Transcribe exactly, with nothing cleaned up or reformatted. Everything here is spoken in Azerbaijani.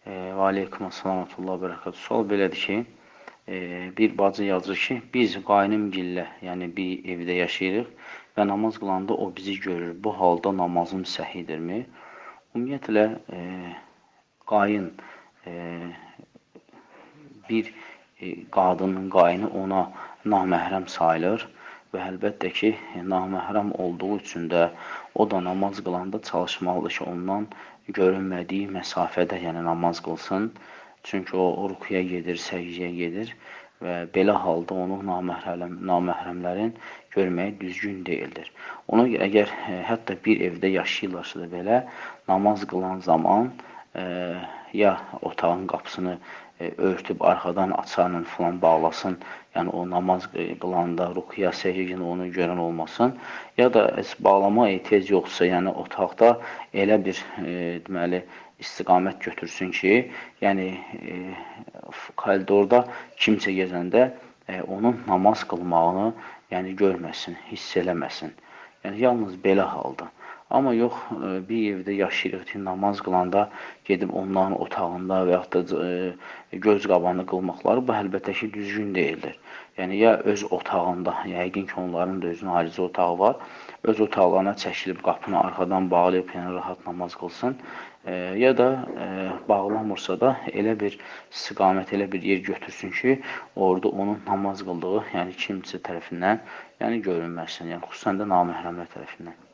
E, və aleykum assalam və rahmetullah və bərəkatuhu. Sual belədir ki, e, bir bacı yazır ki, biz qaynımgillə, yəni bir evdə yaşayırıq və namaz qılanda o bizi görür. Bu halda namazım səhidirmi? Ümumiyyətlə, e, qayın e, bir e, qadının qayını ona naməhrəm sayılır və əlbəttə ki, naməhrəm olduğu üçün də o da namaz qılanda çalışmalıdır ki, ondan görünmədiyi məsafədə, yəni namaz qılsın. Çünki o, o rukuya gedir, səcdiyə gedir və belə halda onu naməhrəm, naməhrəmlərin görməyi düzgün deyildir. Ona görə, əgər e, hətta bir evdə yaşayırlarsa da belə, namaz qılan zaman e, ya otağın qapısını e, örtüb arxadan açarla falan bağlasın, yəni o namaz qılanda, rukuya, səcdiyə onu görən olmasın, ya da bağlama ehtiyac yoxdursa, yəni otaqda elə bir e, deməli, istiqamət götürsün ki, yəni e, koridorda kimsə gəzəndə e, onun namaz qılmağını yəni görməsin, hiss eləməsin. Yəni yalnız belə halda. Amma yox, e, bir evdə yaşayırıq ki, namaz qılanda gedib onların otağında və yaxud da e, göz qabağında qılmaqları bu əlbəttə ki, düzgün deyildir. Yəni ya öz otağında, yəqin ki, onların da özünün ayrıca otağı var, öz otaqlarına çəkilib qapını arxadan bağlayıb, yəni rahat namaz qılsın. E, ya da e, bağlamırsa da elə bir istiqamət, elə bir yer götürsün ki, orada onun namaz qıldığı, yəni kimsə tərəfindən yəni görünməsin, yəni xüsusən də naməhrəmlər tərəfindən.